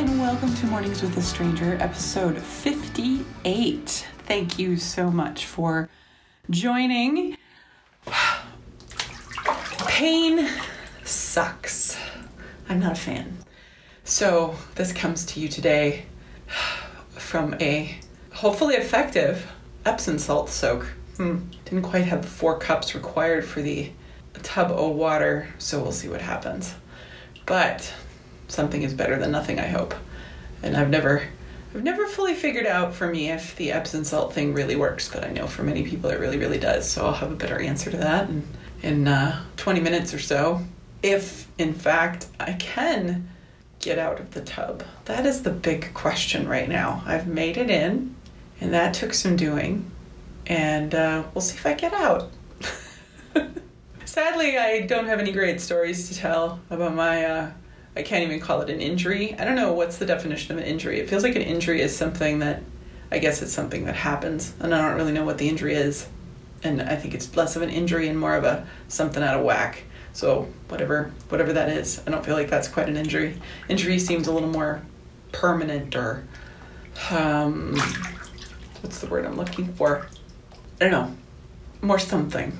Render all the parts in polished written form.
and welcome to Mornings with a Stranger, episode 58. Thank you so much for joining. Pain sucks. I'm not a fan. So this comes to you today from a hopefully effective Epsom salt soak. Didn't quite have the 4 cups required for the tub of water, so we'll see what happens. But something is better than nothing, I hope. And I've never fully figured out for me if the Epsom salt thing really works, but I know for many people it really, really does. So I'll have a better answer to that in 20 minutes or so. If, in fact, I can get out of the tub. That is the big question right now. I've made it in, and that took some doing. And we'll see if I get out. Sadly, I don't have any great stories to tell about my, I can't even call it an injury. I don't know what's the definition of an injury. It feels like an injury is something that, I guess it's something that happens, and I don't really know what the injury is. And I think it's less of an injury and more of a something out of whack. So whatever that is, I don't feel like that's quite an injury. Injury seems a little more permanent or, what's the word I'm looking for? I don't know, more something.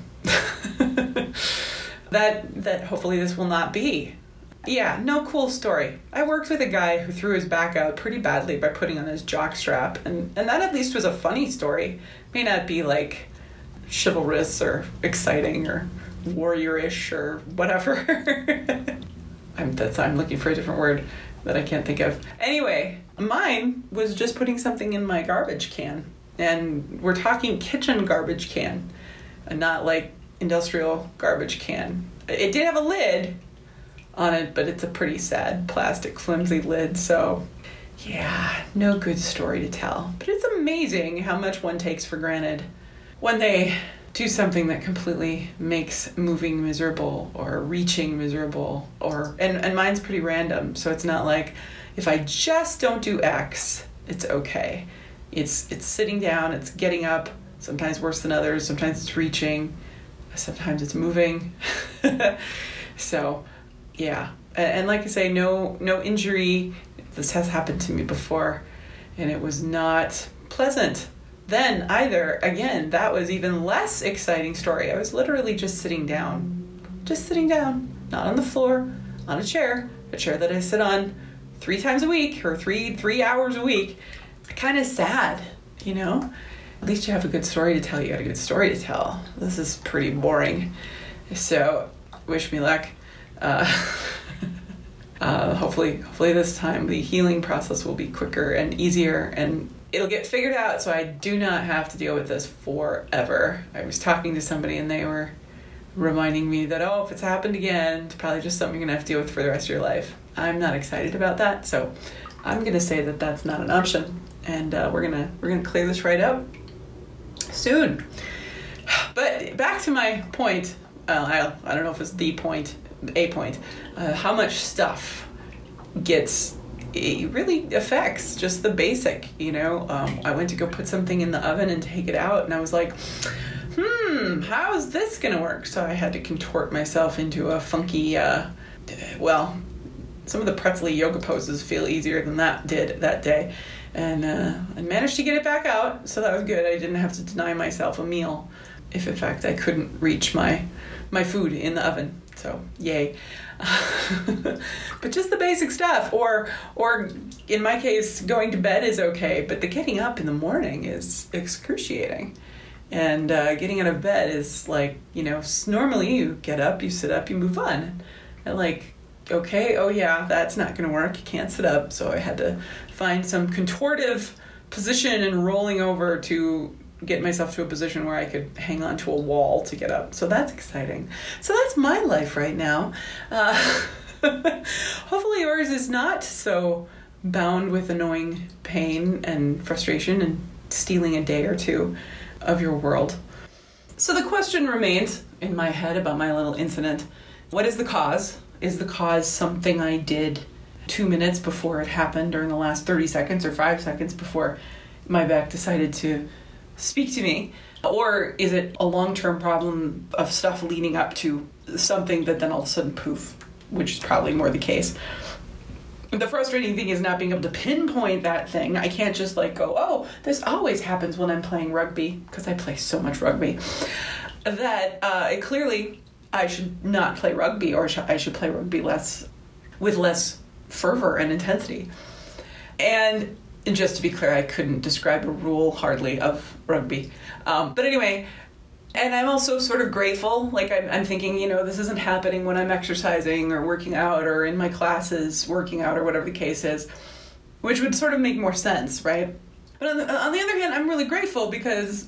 that hopefully this will not be. Yeah, no cool story. I worked with a guy who threw his back out pretty badly by putting on his jock strap, and that at least was a funny story. May not be like chivalrous or exciting or warrior-ish or whatever. I'm looking for a different word that I can't think of. Anyway, mine was just putting something in my garbage can. And we're talking kitchen garbage can, and not like industrial garbage can. It did have a lid on it, but it's a pretty sad plastic flimsy lid. So yeah, no good story to tell. But it's amazing how much one takes for granted when they do something that completely makes moving miserable or reaching miserable, and mine's pretty random. So it's not like if I just don't do X, it's okay. It's sitting down, it's getting up, sometimes worse than others, sometimes it's reaching, sometimes it's moving. So, yeah. And like I say, no injury. This has happened to me before, and it was not pleasant. Then either, again, that was even less exciting story. I was literally just sitting down, not on the floor, on a chair that I sit on 3 times a week or three hours a week. Kind of sad, you know? At least you have a good story to tell. You got a good story to tell. This is pretty boring. So, wish me luck. Hopefully this time the healing process will be quicker and easier, and it'll get figured out so I do not have to deal with this forever. I was talking to somebody and they were reminding me that, if it's happened again, it's probably just something you're going to have to deal with for the rest of your life. I'm not excited about that, so I'm going to say that that's not an option. And we're gonna clear this right up soon. But back to my point. I don't know if it's the point, a point. How much stuff it really affects just the basic. You know, I went to go put something in the oven and take it out, and I was like, how is this gonna work? So I had to contort myself into a funky. Some of the pretzel yoga poses feel easier than that did that day. And I managed to get it back out, so that was good. I didn't have to deny myself a meal if, in fact, I couldn't reach my food in the oven. So, yay. But just the basic stuff. Or in my case, going to bed is okay, but the getting up in the morning is excruciating. And getting out of bed is like, normally you get up, you sit up, you move on. And like, okay, that's not going to work. You can't sit up. So I had to find some contortive position and rolling over to get myself to a position where I could hang on to a wall to get up. So that's exciting. So that's my life right now. Hopefully yours is not so bound with annoying pain and frustration and stealing a day or two of your world. So the question remains in my head about my little incident. What is the cause? Is the cause something I did 2 minutes before it happened, or in the last 30 seconds or 5 seconds before my back decided to speak to me? Or is it a long-term problem of stuff leading up to something that then all of a sudden poof, which is probably more the case. The frustrating thing is not being able to pinpoint that thing. I can't just like go, oh, this always happens when I'm playing rugby, because I play so much rugby, that clearly I should not play rugby, or I should play rugby with less fervor and intensity. And just to be clear, I couldn't describe a rule hardly of rugby. But anyway, and I'm also sort of grateful. Like I'm thinking, this isn't happening when I'm exercising or working out or in my classes working out or whatever the case is, which would sort of make more sense, right? But on the other hand, I'm really grateful because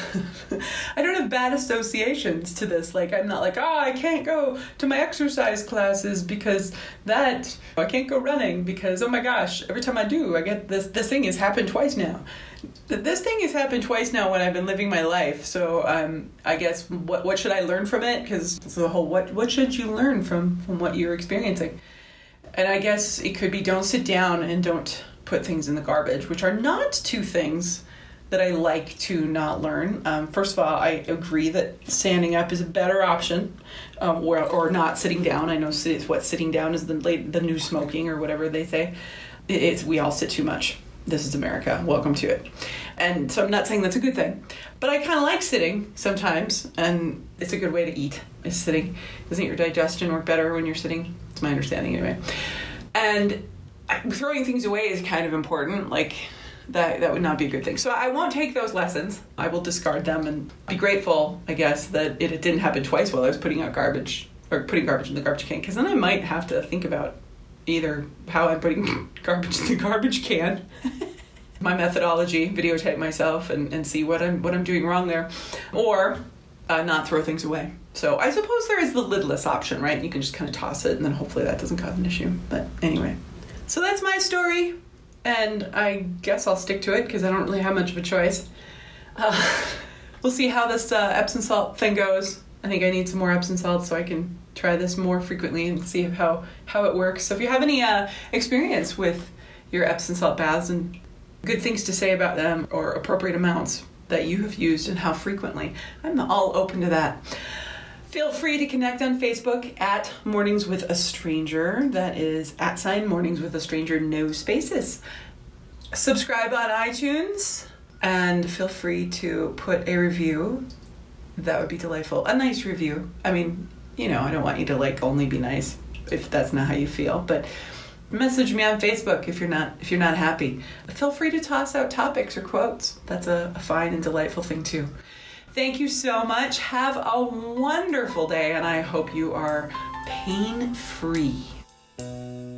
I don't have bad associations to this. Like, I'm not like, I can't go to my exercise classes because I can't go running because, oh my gosh, every time I do, I get this thing has happened twice now. This thing has happened twice now when I've been living my life. So I guess what should I learn from it? Because it's the whole, what should you learn from what you're experiencing? And I guess it could be don't sit down and don't put things in the garbage, which are not two things that I like to not learn. First of all, I agree that standing up is a better option, or not sitting down. I know sitting down is the new smoking or whatever they say. We all sit too much. This is America. Welcome to it. And so I'm not saying that's a good thing, but I kind of like sitting sometimes, and it's a good way to eat, is sitting. Doesn't your digestion work better when you're sitting? It's my understanding anyway. And throwing things away is kind of important. Like, that would not be a good thing. So I won't take those lessons. I will discard them and be grateful, I guess, that it didn't happen twice while I was putting out garbage, or putting garbage in the garbage can, because then I might have to think about either how I'm putting garbage in the garbage can, my methodology, videotape myself and see what I'm doing wrong there, or not throw things away. So I suppose there is the lidless option, right? You can just kind of toss it, and then hopefully that doesn't cause an issue. But anyway, so that's my story, and I guess I'll stick to it because I don't really have much of a choice. We'll see how this Epsom salt thing goes. I think I need some more Epsom salt so I can try this more frequently and see how it works. So if you have any experience with your Epsom salt baths and good things to say about them, or appropriate amounts that you have used and how frequently, I'm all open to that. Feel free to connect on Facebook at Mornings with a Stranger. That is @Mornings with a Stranger, no spaces. Subscribe on iTunes and feel free to put a review. That would be delightful. A nice review. I mean, I don't want you to only be nice if that's not how you feel, but message me on Facebook if you're not happy. Feel free to toss out topics or quotes. That's a fine and delightful thing too. Thank you so much. Have a wonderful day, and I hope you are pain-free.